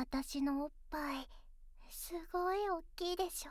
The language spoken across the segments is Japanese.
私のおっぱいすごい大きいでしょ。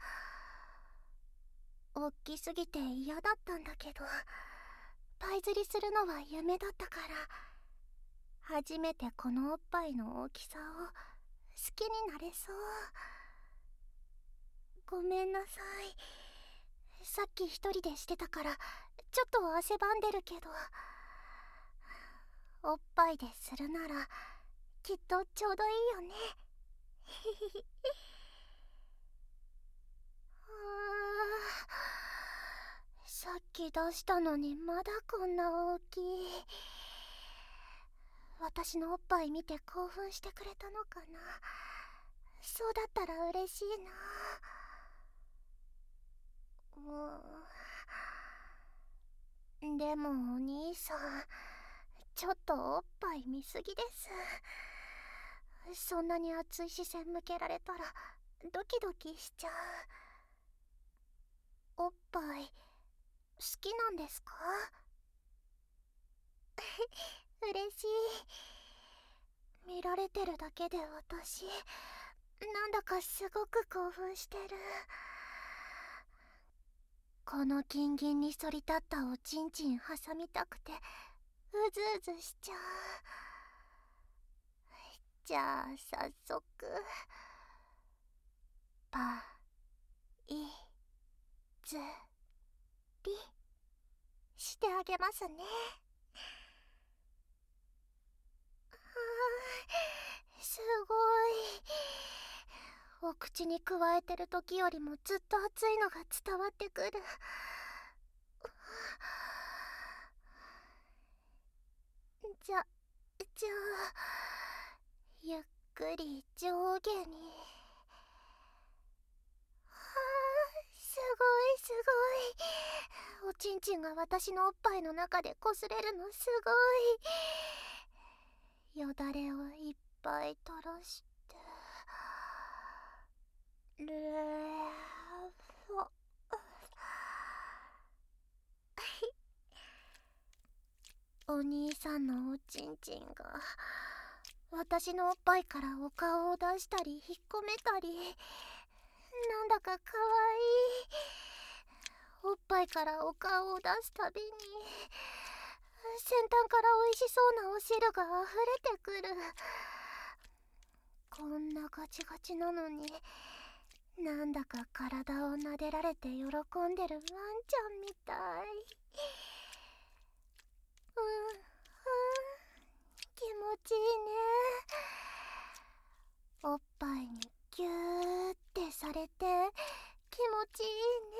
大きすぎて嫌だったんだけど、パイ釣りするのは夢だったから、初めてこのおっぱいの大きさを好きになれそう。ごめんなさい。さっき一人でしてたからちょっと汗ばんでるけど、おっぱいでするならきっとちょうどいいよね。さっき出したのにまだこんな大きい。私のおっぱい見て興奮してくれたのかな。そうだったら嬉しいな。でもお兄さん、ちょっとおっぱい見すぎです。そんなに熱い視線向けられたらドキドキしちゃう。おっぱい好きなんですか？嬉しい。見られてるだけで私なんだかすごく興奮してる。このギンギンに反り立ったおちんちん挟みたくてうずうずしちゃう。じゃあ早速パイズリしてあげますね。すごい。お口にくわえてる時よりもずっと熱いのが伝わってくる。じゃあゆっくり上下に。すごいすごい。おちんちんが私のおっぱいの中で擦れるのすごい。よだれをいっぱい垂らしてルーフォ。お兄さんのおちんちんが私のおっぱいからお顔を出したり引っ込めたり、なんだかかわいい。おっぱいからお顔を出すたびに先端からおいしそうなお汁が溢れてくる。こんなガチガチなのになんだか体を撫でられて喜んでるワンちゃんみたい。気持ちいいね。おっぱいにギューってされて気持ちいいね。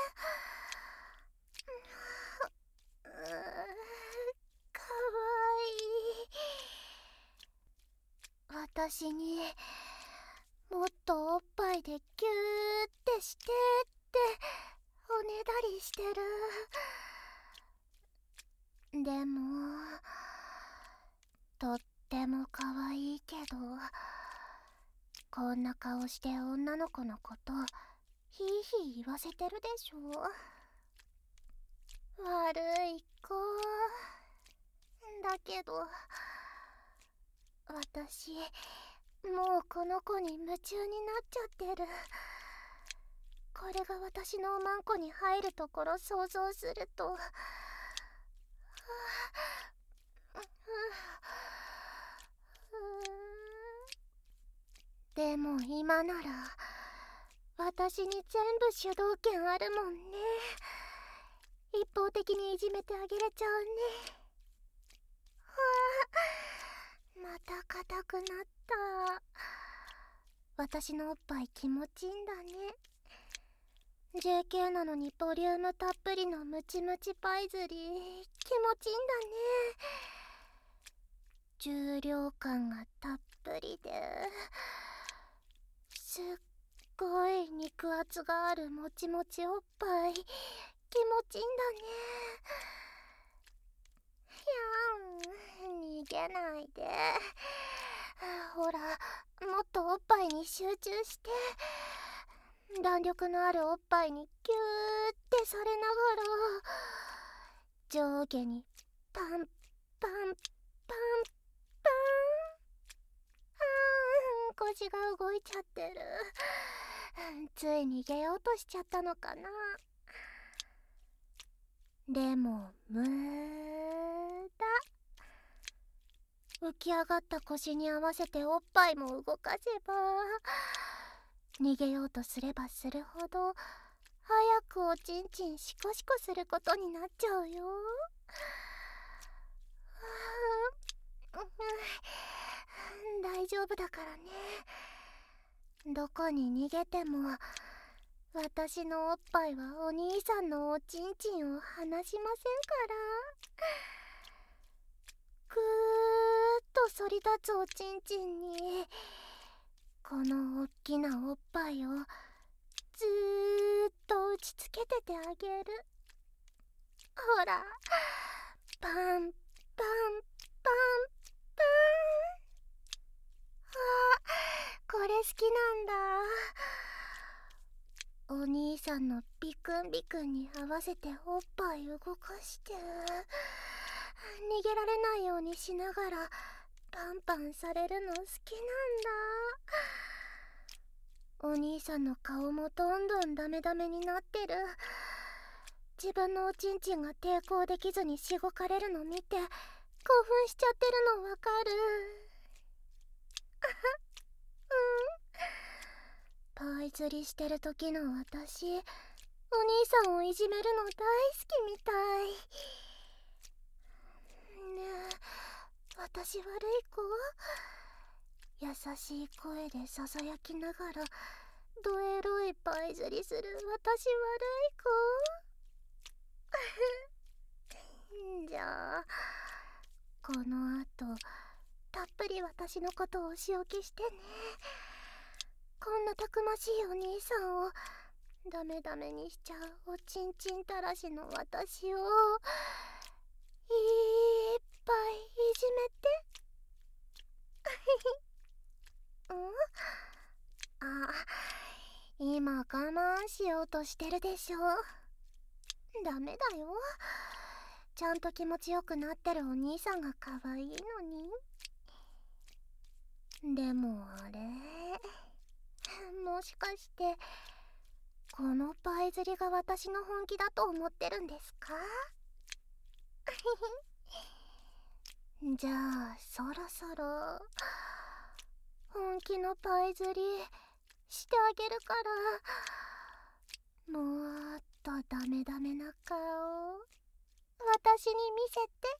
かわいい。私にもっとおっぱいでギューってしてっておねだりしてる。でもとってもかわいいけど、こんな顔して女の子のことヒーヒー言わせてるでしょ。悪い子だけど、私もうこの子に夢中になっちゃってる。これが私のおまんこに入るところ想像するとでも今なら私に全部主導権あるもんね。一方的にいじめてあげれちゃうね。また硬くなった。私のおっぱい気持ちいいんだね。JK なのにボリュームたっぷりのムチムチパイズリー気持ちいいんだね。重量感がたっぷりですっごい肉厚があるもちもちおっぱい気持ちいいんだね。逃げないで。ほらもっとおっぱいに集中して。弾力のあるおっぱいにギューってされながら上下にパンパンパンパン。 腰が動いちゃってる。つい逃げようとしちゃったのかな。でも無駄。浮き上がった腰に合わせておっぱいも動かせば、逃げようとすればするほど早くおちんちんシコシコすることになっちゃうよ。大丈夫だからね。どこに逃げても私のおっぱいはお兄さんのおちんちんを離しませんから。ぐーっと反り立つおちんちんにこのおっきなおっぱいをずーっと打ちつけててあげる。ほら、パンパンパンパン。これ好きなんだ。お兄さんのビクンビクンに合わせておっぱい動かして逃げられないようにしながらパンパンされるの好きなんだ。お兄さんの顔もどんどんダメダメになってる。自分のおちんちんが抵抗できずにしごかれるの見て興奮しちゃってるのわかる。パイ釣りしてる時の私、お兄さんをいじめるの大好きみたい。ねえ、私悪い子？優しい声でささやきながらドエロいパイ釣りする私悪い子？じゃあこの後たっぷり私のことをお仕置きしてね。こんなたくましいお兄さんをダメダメにしちゃうおちんちんたらしの私をいっぱいいじめて。あ、今我慢しようとしてるでしょ。ダメだよ。ちゃんと気持ちよくなってるお兄さんが可愛いのに。でもあれ、もしかしてこのパイ釣りが私の本気だと思ってるんですか？じゃあそろそろ本気のパイ釣りしてあげるから、もっとダメダメな顔私に見せて。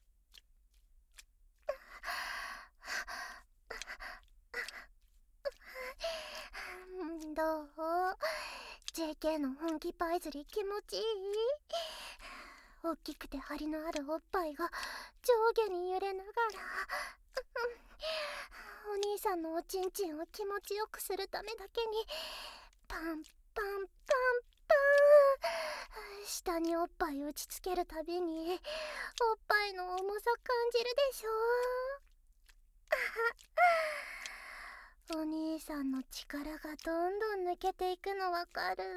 どう？ JK の本気パイ釣り気持ちいい？大きくて張りのあるおっぱいが上下に揺れながらお兄さんのおちんちんを気持ちよくするためだけにパンパンパンパン下におっぱい打ちつけるたびにおっぱいの重さ感じるでしょ。お兄さんの力がどんどん抜けていくのわかる？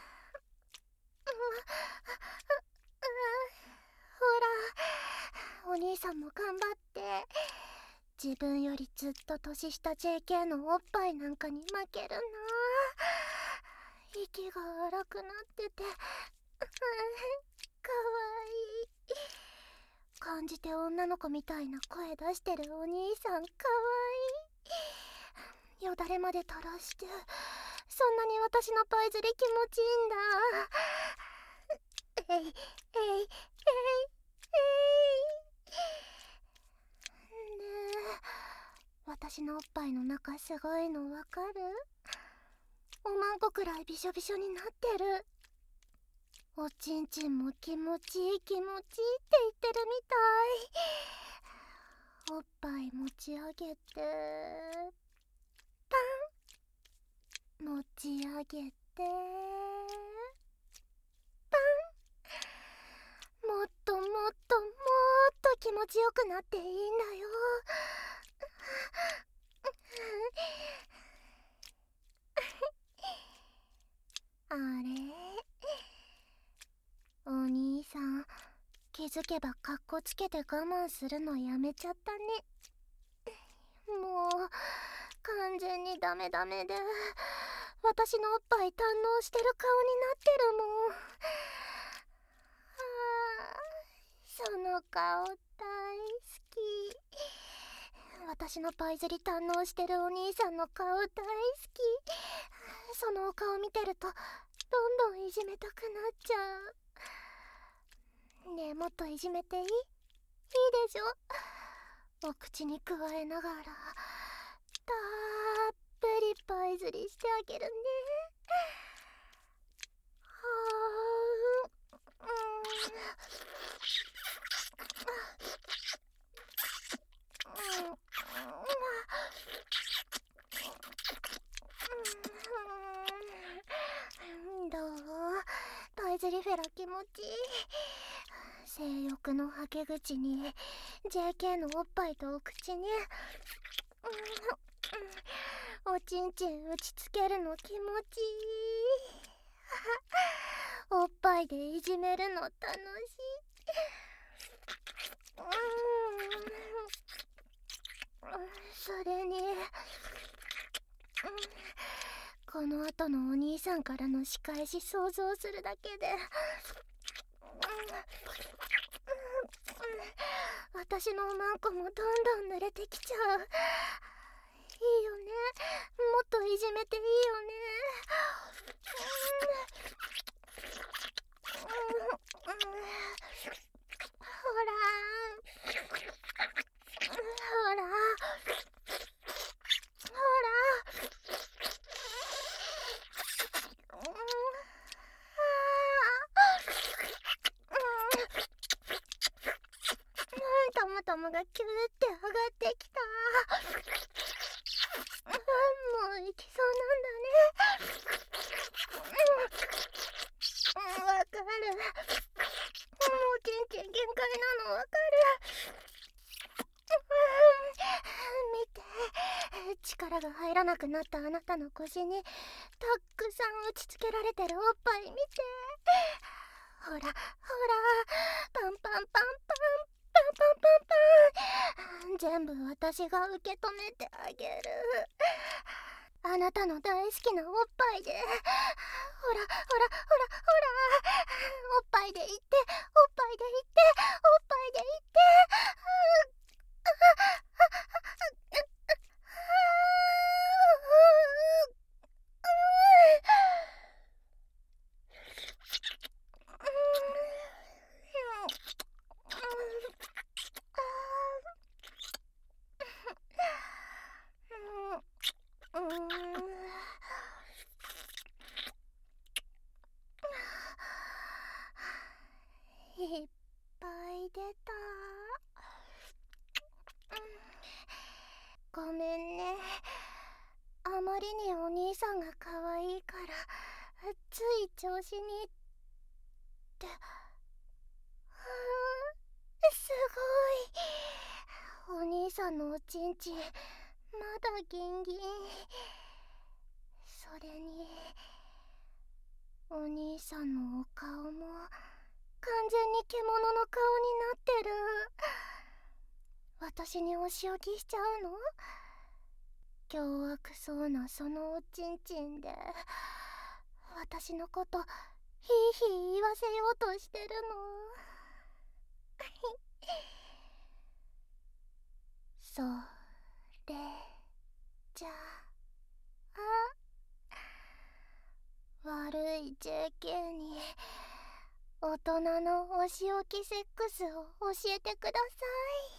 ほら、お兄さんも頑張って。自分よりずっと年下 JK のおっぱいなんかに負けるな。息が荒くなっててかわいい。感じて女の子みたいな声出してるお兄さんかわいい。よだれまで垂らしてそんなに私のパイ釣り気持ちいいんだ。えいえいえいえいねえ、私のおっぱいの中すごいのわかる？おまんこくらいびしょびしょになってる。おちんちんも気持ちいい気持ちいいって言ってるみたい。おっぱい持ち上げてパン、持ち上げてパン。もっともっともっと気持ちよくなっていいんだよ。あれ、お兄さん気づけばカッコつけて我慢するのやめちゃったね。もう完全にダメダメで、私のおっぱい堪能してる顔になってるもん。その顔大好き。私のパイ釣り堪能してるお兄さんの顔大好き。そのお顔見てるとどんどんいじめたくなっちゃう。ねえ、もっといじめていい？いいでしょ？お口にくわえながらたっぷりパイ釣りしてあげるね。はあ、どう？パイズリフェラ気持ちいい。性欲のはけ口に JK のおっぱいとお口におちんちん打ちつけるの気持ちいい。おっぱいでいじめるの楽しい。それにこの後のお兄さんからの仕返し想像するだけで私のおまんこもどんどん濡れてきちゃう。いいよね、もっといじめていいよね。ほらほらほら。トムトムがキューって上がってきた。もう行きそうなんだね。わかる。もうちんちん限界なのわかる。見て、力が入らなくなったあなたの腰にたくさん打ちつけられてるおっぱい見て。ほらほら、パンパンパンパンパンパンパンパン、全部私が受け止めてあげる。あなたの大好きなおっぱいで。ほらほらほらほらほら、おっぱいでいって、おっぱいでいって、おっぱいでいって。いっぱい出た。ごめんね、あまりにお兄さんが可愛いからつい調子にってすごい。お兄さんのおちんちんまだギンギン。それにお兄さんのお顔も完全に獣の顔になってる。私にお仕置きしちゃうの？凶悪そうなそのおちんちんで私のことヒーヒー言わせようとしてるの？それじゃあ悪い JK に大人のお仕置きセックスを教えてください。